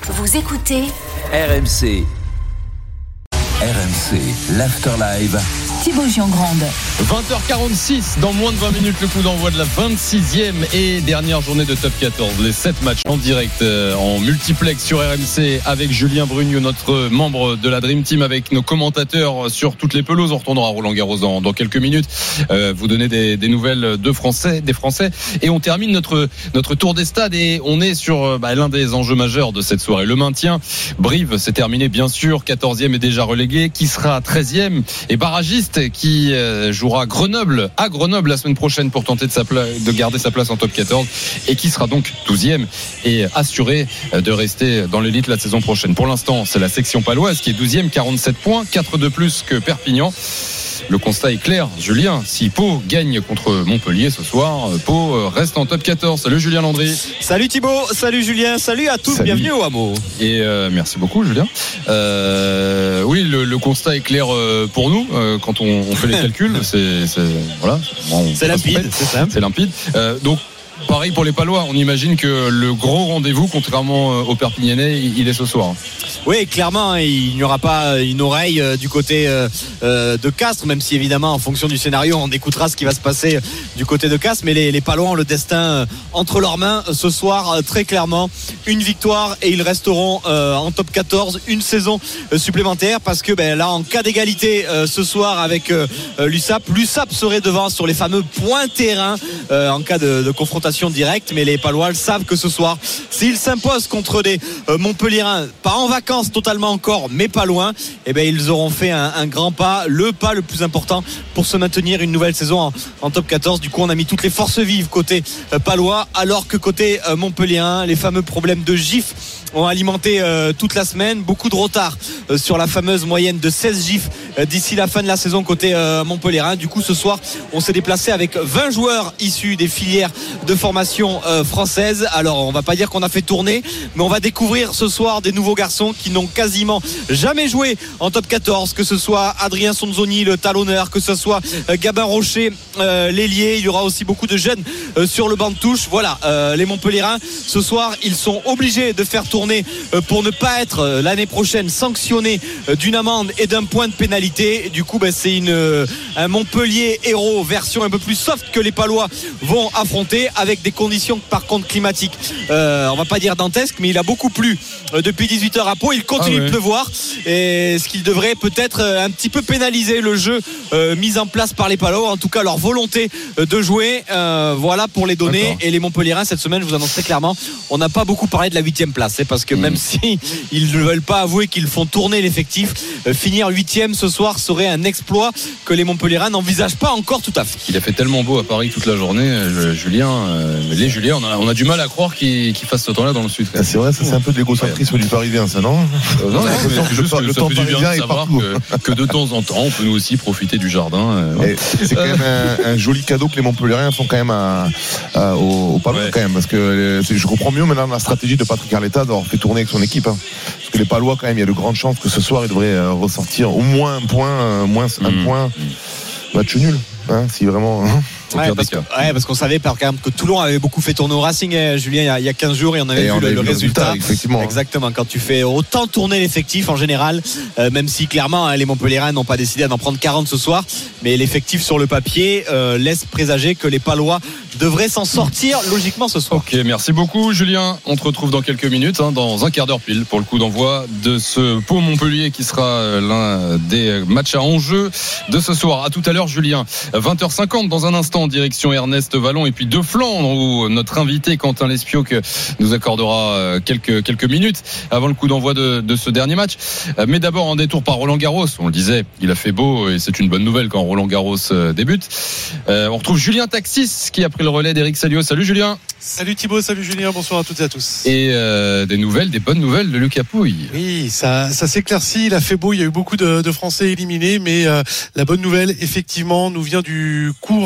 Vous écoutez RMC. RMC, l'After Live. Thibaut Giangrande. 20h46, dans moins de 20 minutes, le coup d'envoi de la 26e et dernière journée de Top 14. Les 7 matchs en direct, en multiplex sur RMC avec Julien Brugnot, notre membre de la Dream Team, avec nos commentateurs sur toutes les pelouses. On retournera à Roland-Garros dans quelques minutes. Vous donner des nouvelles des Français. Et on termine notre tour des stades et on est sur l'un des enjeux majeurs de cette soirée. Le maintien. Brive, c'est terminé bien sûr. 14e est déjà relégué. Qui sera 13e et barragiste qui jouera Grenoble la semaine prochaine pour tenter de garder sa place en top 14 et qui sera donc 12e et assuré de rester dans l'élite la saison prochaine. Pour l'instant, c'est la section paloise qui est 12e, 47 points, 4 de plus que Perpignan. Le constat est clair, Julien. Si Pau gagne contre Montpellier ce soir, Pau reste en top 14. Salut Julien Landry. Salut Thibaut, salut Julien, salut à tous, bienvenue au Hameau. Et merci beaucoup Julien. Oui, le constat est clair pour nous quand on fait les calculs. C'est limpide, c'est simple. C'est limpide. Donc pareil pour les Palois, on imagine que le gros rendez-vous, contrairement aux Perpignanais, il est ce soir. Oui, clairement, il n'y aura pas une oreille du côté de Castres, même si évidemment en fonction du scénario on écoutera ce qui va se passer du côté de Castres, mais les Palois ont le destin entre leurs mains ce soir, très clairement. Une victoire et ils resteront en top 14 une saison supplémentaire, parce que là en cas d'égalité ce soir avec l'USAP serait devant sur les fameux points terrain en cas de confrontation directe, mais les Palois savent que ce soir, s'ils s'imposent contre des Montpelliérains, pas en vacances totalement encore, mais pas loin, ils auront fait un grand pas, le pas le plus important pour se maintenir une nouvelle saison en top 14. Du coup, on a mis toutes les forces vives côté palois, alors que côté montpelliérain, les fameux problèmes de gifs ont alimenté toute la semaine. Beaucoup de retard sur la fameuse moyenne de 16 gifs d'ici la fin de la saison côté montpelliérain. Du coup, ce soir, on s'est déplacé avec 20 joueurs issus des filières de formation française. Alors, on va pas dire qu'on a fait tourner, mais on va découvrir ce soir des nouveaux garçons qui n'ont quasiment jamais joué en top 14, que ce soit Adrien Sonzoni, le talonneur, que ce soit Gabin Rocher, l'ailier. Il y aura aussi beaucoup de jeunes sur le banc de touche. Voilà, les Montpelliérains, ce soir, ils sont obligés de faire tourner pour ne pas être l'année prochaine sanctionnés d'une amende et d'un point de pénalité. Du coup, c'est un Montpellier héros version un peu plus soft que les Palois vont affronter, avec des conditions par contre climatiques, on va pas dire dantesques, mais il a beaucoup plu depuis 18h à Pau. Il continue de pleuvoir, et ce qu'il devrait peut-être un petit peu pénaliser le jeu mis en place par les Palois, en tout cas leur volonté de jouer. Voilà pour les données. D'accord. Et les Montpelliérains cette semaine, je vous annonce très clairement, on n'a pas beaucoup parlé de la 8e place, parce que même si ils ne veulent pas avouer qu'ils font tourner l'effectif, finir 8e ce soir serait un exploit que les Montpelliérains n'envisagent pas encore tout à fait. Il a fait tellement beau à Paris toute la journée, Julien. On a du mal à croire qu'il fasse ce temps-là dans le sud. C'est vrai, ça c'est un peu de l'égocentrisme du Parisien, ça, non? Non, c'est juste que le temps parisien est savoir que de temps en temps, on peut nous aussi profiter du jardin. C'est quand même un joli cadeau que les Montpelliérains font quand même au Palois, quand même, parce que je comprends mieux maintenant la stratégie de Patrick Arletta d'avoir fait tourner avec son équipe. Parce que les Palois, quand même, il y a de grandes chances que ce soir, ils devraient ressortir au moins un point, match nul, si vraiment. Parce qu'on savait par exemple que Toulon avait beaucoup fait tourner au Racing, Julien, il y a 15 jours, et on avait vu le résultat. Effectivement. Exactement, quand tu fais autant tourner l'effectif en général, même si clairement les Montpelliérains n'ont pas décidé d'en prendre 40 ce soir, mais l'effectif sur le papier laisse présager que les Palois devraient s'en sortir logiquement ce soir. Ok, merci beaucoup Julien. On te retrouve dans quelques minutes, dans un quart d'heure pile, pour le coup d'envoi de ce Pau Montpellier qui sera l'un des matchs à enjeu de ce soir. À tout à l'heure Julien. 20h50 dans un instant, en direction Ernest Vallon et puis de Flandre, où notre invité Quentin Lespioque nous accordera quelques minutes avant le coup d'envoi de ce dernier match. Mais d'abord un détour par Roland-Garros. On le disait, il a fait beau et c'est une bonne nouvelle quand Roland-Garros débute. On retrouve Julien Taxis qui a pris le relais d'Eric Salio. Salut Julien. Salut Thibaut, salut Julien, bonsoir à toutes et à tous. Et des bonnes nouvelles de Lucas Pouille. Oui, ça s'éclaircit, il a fait beau, il y a eu beaucoup de Français éliminés, mais la bonne nouvelle effectivement nous vient du bout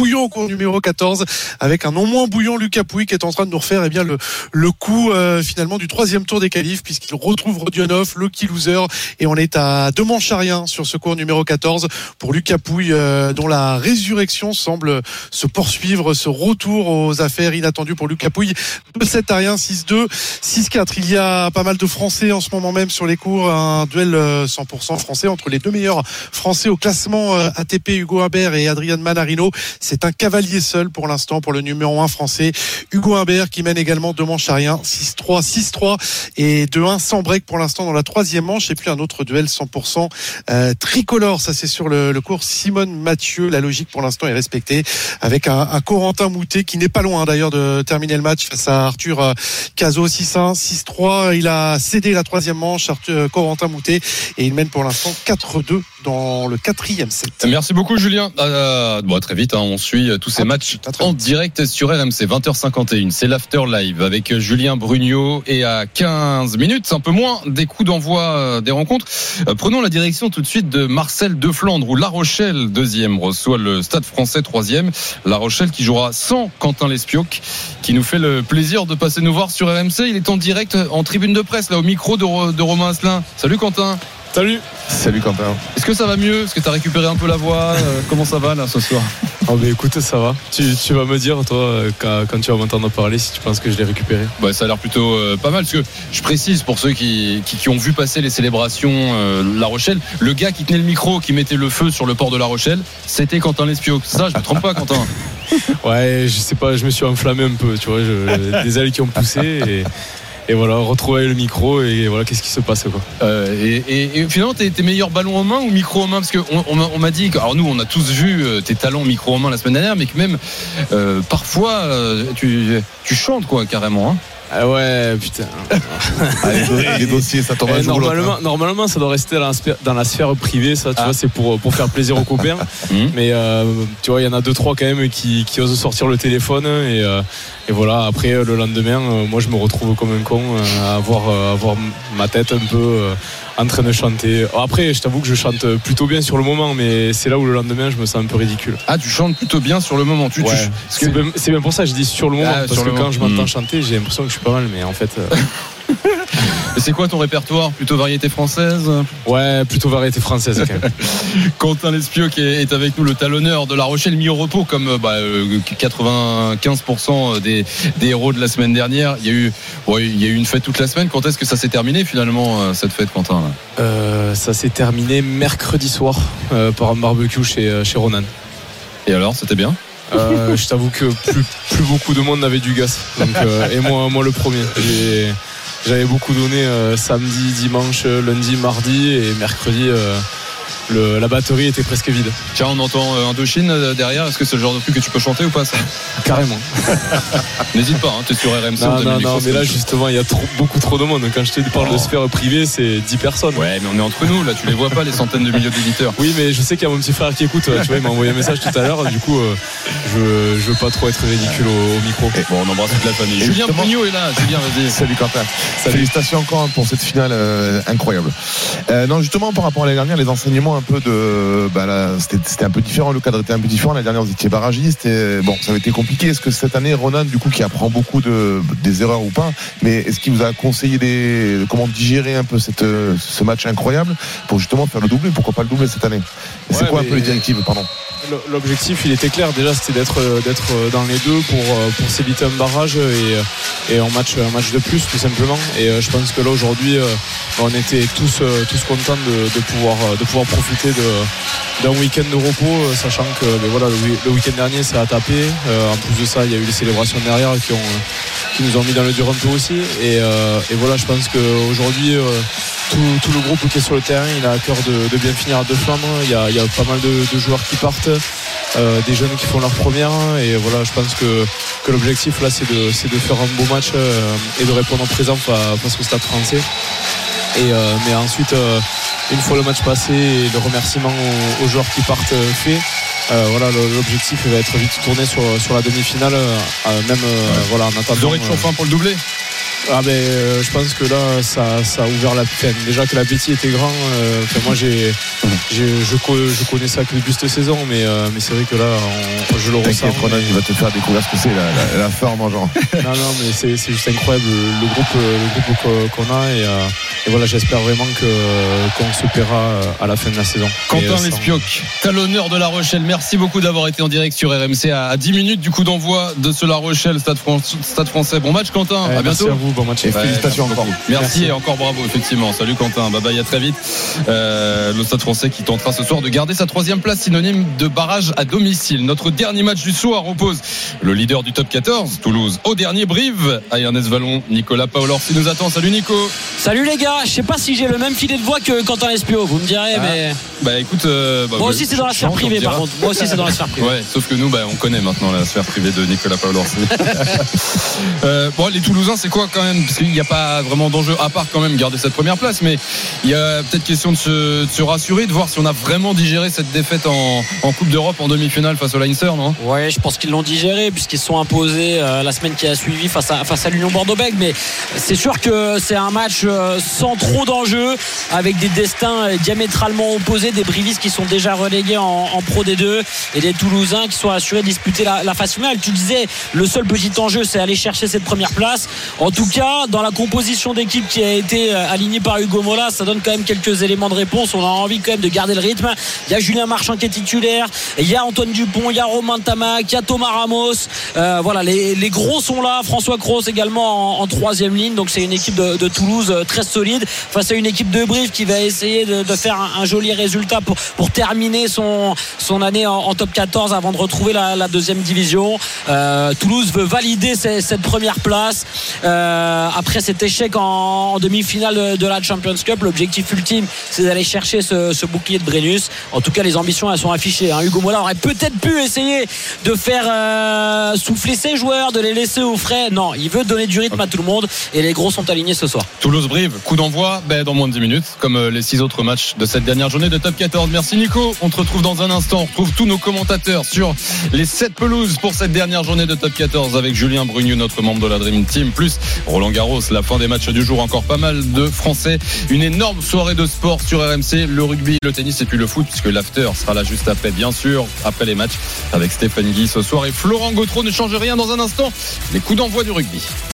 bouillon au cours numéro 14 avec un non moins bouillant Lucas Pouille qui est en train de nous refaire le coup finalement du 3e tour des qualifs puisqu'il retrouve Rodionov, le key loser, et on est à 2 manches à rien sur ce cours numéro 14 pour Lucas Pouille dont la résurrection semble se poursuivre, ce retour aux affaires inattendues pour Lucas Pouille. 2-7 à rien, 6-2, 6-4. Il y a pas mal de Français en ce moment même sur les cours, un duel 100% français entre les deux meilleurs Français au classement ATP, Hugo Humbert et Adrian Manarino. C'est un cavalier seul pour l'instant pour le numéro 1 français, Hugo Humbert, qui mène également 2 manches à rien, 6-3, 6-3 et 2-1 sans break pour l'instant dans la 3e manche. Et puis un autre duel 100% tricolore, ça c'est sur le cours Simone Mathieu. La logique pour l'instant est respectée avec un Corentin Moutet qui n'est pas loin d'ailleurs de terminer le match face à Arthur Cazot. 6-1, 6-3, il a cédé la 3e manche, Corentin Moutet, et il mène pour l'instant 4-2 dans le 4e set. Merci beaucoup Julien. Très vite, on suit tous ces matchs en direct sur RMC. 20h51, c'est l'After Live avec Julien Brugnot, et à 15 minutes, un peu moins des coups d'envoi des rencontres. Prenons la direction tout de suite de Marcel de Flandre où La Rochelle 2e reçoit le Stade Français 3e. La Rochelle qui jouera sans Quentin Lespioc, qui nous fait le plaisir de passer nous voir sur RMC. Il est en direct en tribune de presse là au micro de Romain Asselin. Salut Quentin. Salut Quentin. Est-ce que ça va mieux? Est-ce que tu as récupéré un peu la voix? Comment ça va là ce soir? Écoute, ça va. Tu vas me dire toi quand tu vas m'entendre parler si tu penses que je l'ai récupéré. Ça a l'air plutôt pas mal, parce que je précise pour ceux qui ont vu passer les célébrations La Rochelle, le gars qui tenait le micro, qui mettait le feu sur le port de La Rochelle, c'était Quentin Lespioc. Ça, je me trompe pas Quentin? Ouais, je sais pas, je me suis enflammé un peu, tu vois, des ailes qui ont poussé et voilà, retrouver le micro et voilà, qu'est-ce qui se passe quoi. Et finalement tes meilleurs ballons en main ou micro en main, parce qu'on m'a dit que, alors nous on a tous vu tes talents micro en main la semaine dernière, mais que même parfois tu chantes quoi carrément hein. Ah ouais, putain. Les dossiers, ça tombe un jour normalement, ça doit rester dans la sphère privée, ça, tu vois, c'est pour faire plaisir aux copains. Mais tu vois, il y en a 2-3 quand même qui osent sortir le téléphone et voilà. Après, le lendemain, moi, je me retrouve comme un con à avoir ma tête un peu en train de chanter. Après, je t'avoue que je chante plutôt bien sur le moment, mais c'est là où le lendemain, je me sens un peu ridicule. Ah, tu chantes plutôt bien sur le moment. C'est bien pour ça que je dis sur le moment, parce que quand je m'entends chanter, j'ai l'impression que je suis pas mal, mais en fait. Et c'est quoi ton répertoire? Plutôt variété française? Ouais, plutôt variété française quand même. Quentin Lespioc est avec nous, le talonneur de La Rochelle, mis au repos comme 95% des héros de la semaine dernière. Il y a eu une fête toute la semaine. Quand est-ce que ça s'est terminé finalement cette fête, Quentin là? Ça s'est terminé mercredi soir par un barbecue chez Ronan. Et alors, c'était bien? Je t'avoue que plus beaucoup de monde n'avait du gaz. Donc, et moi le premier. J'avais beaucoup donné samedi, dimanche, lundi, mardi et mercredi. La batterie était presque vide. Tiens, on entend Indochine derrière. Est-ce que c'est le genre de truc que tu peux chanter ou pas ça? Carrément. N'hésite pas, t'es sur RMC. Non, mais là justement il y a beaucoup trop de monde. Quand je te parle de sphère privée, c'est 10 personnes. Ouais, mais on est entre nous, là tu les vois pas, les centaines de milliers d'éditeurs. Oui, mais je sais qu'il y a mon petit frère qui écoute, tu vois, il m'a envoyé un message tout à l'heure. Du coup je veux pas trop être ridicule au micro. Bon, on embrasse toute la famille. Julien Brugnot est là. Julien, vas-y. Salut Quentin. Félicitations encore pour cette finale incroyable. Non, justement par rapport à l'année dernière, les enseignements un peu de c'était un peu différent, le cadre était un peu différent. La dernière vous étiez barragiste et bon, ça avait été compliqué. Est-ce que cette année Ronan, du coup, qui apprend beaucoup des erreurs ou pas, mais est-ce qu'il vous a conseillé comment digérer un peu ce match incroyable pour justement faire le doublé? Pourquoi pas le doublé cette année? Et c'est quoi un peu les directives, pardon? L'objectif il était clair déjà, c'était d'être dans les deux pour s'éviter un barrage et un match de plus tout simplement. Et je pense que là aujourd'hui on était tous contents de pouvoir profiter d'un week-end de repos, sachant que voilà, le week-end dernier ça a tapé. En plus de ça, il y a eu les célébrations derrière qui nous ont mis dans le dur un peu aussi. Et voilà, je pense qu'aujourd'hui tout le groupe qui est sur le terrain, il a à cœur de bien finir à deux flammes. Il y a pas mal de joueurs qui partent, des jeunes qui font leur première, et voilà, je pense que l'objectif là c'est de faire un beau match et de répondre présent face au Stade Français. Mais ensuite, une fois le match passé et le remerciement aux joueurs qui partent fait, voilà, l'objectif va être vite tourné sur la demi-finale, voilà, en attendant. Vous aurez toujours faim pour le doublé? Je pense que là ça a ouvert la peine. Déjà que l'appétit était grand. Moi je connais ça que depuis cette saison, mais c'est vrai que là je le ressens. Ronan, il va te faire découvrir ce que c'est la faim en mangeant. Non, mais c'est juste incroyable le groupe qu'on a et voilà, j'espère vraiment qu'on se paiera à la fin de la saison. Quentin Lespioc, talonneur de La Rochelle, merci beaucoup d'avoir été en direct sur RMC à 10 minutes du coup d'envoi de ce La Rochelle Stade Français. Bon match Quentin, à bientôt. Merci à vous, bon match. Et félicitations encore. Merci et encore bravo effectivement. Salut Quentin, bye bye, à très vite. Le Stade Français qui tentera ce soir de garder sa 3e place, synonyme de barrage à domicile. Notre dernier match du soir oppose le leader du top 14, Toulouse, au dernier Brive, à Ernest Vallon. Nicolas Paolorsi nous attend. Salut Nico. Salut les gars, je sais pas si j'ai le même filet de voix que Quentin Lespioc, vous me direz, mais. Bah écoute, moi aussi c'est dans la sphère privée par contre. Moi aussi c'est dans la sphère privée. Ouais, sauf que nous, on connaît maintenant la sphère privée de Nicolas Paolorsi. Bon, les Toulousains, c'est quoi quand même? Parce qu'il n'y a pas vraiment d'enjeu à part quand même garder cette première place, mais il y a peut-être question de se rassurer, de voir si on a vraiment digéré cette défaite en Coupe d'Europe en demi-finale face au Leinster, non? Ouais, je pense qu'ils l'ont digéré puisqu'ils se sont imposés la semaine qui a suivi face à l'Union Bordeaux-Bègles, mais c'est sûr que c'est un match sans trop d'enjeux, avec des destins diamétralement opposés, des Brivistes qui sont déjà relégués en Pro D2 et des Toulousains qui sont assurés de disputer la phase finale. Tu disais, le seul petit enjeu c'est aller chercher cette première place. En tout cas, dans la composition d'équipe qui a été alignée par Hugo Mola, ça donne quand même quelques éléments de réponse. On a envie quand même de garder le rythme. Il y a Julien Marchand qui est titulaire, il y a Antoine Dupont, il y a Romain Tamac, il y a Thomas Ramos, voilà, les gros sont là. François Cros également en 3e ligne, donc c'est une équipe de Toulouse très solide face à une équipe de Brive qui va essayer de faire un joli résultat pour terminer son année en top 14 avant de retrouver la 2e division. Toulouse veut valider cette première place après cet échec en demi-finale de la Champions Cup. L'objectif ultime c'est d'aller chercher ce bouclier de Brennus. En tout cas les ambitions elles sont affichées, hein. Hugo Mola aurait peut-être pu essayer de faire souffler ses joueurs, de les laisser au frais. Non, il veut donner du rythme à tout le monde et les gros sont alignés ce soir. Toulouse-Brive, coup d'envoi dans moins de 10 minutes comme les 6 autres matchs de cette dernière journée de top 14. Merci Nico, on te retrouve dans un instant. On retrouve tous nos commentateurs sur les 7 pelouses pour cette dernière journée de top 14 avec Julien Brugnu, notre membre de la Dream Team, plus Roland Garros, la fin des matchs du jour, encore pas mal de Français, une énorme soirée de sport sur RMC, le rugby, le tennis et puis le foot, puisque l'after sera là juste après, bien sûr, après les matchs avec Stéphane Guy ce soir et Florent Gautreau. Ne change rien dans un instant, les coups d'envoi du rugby.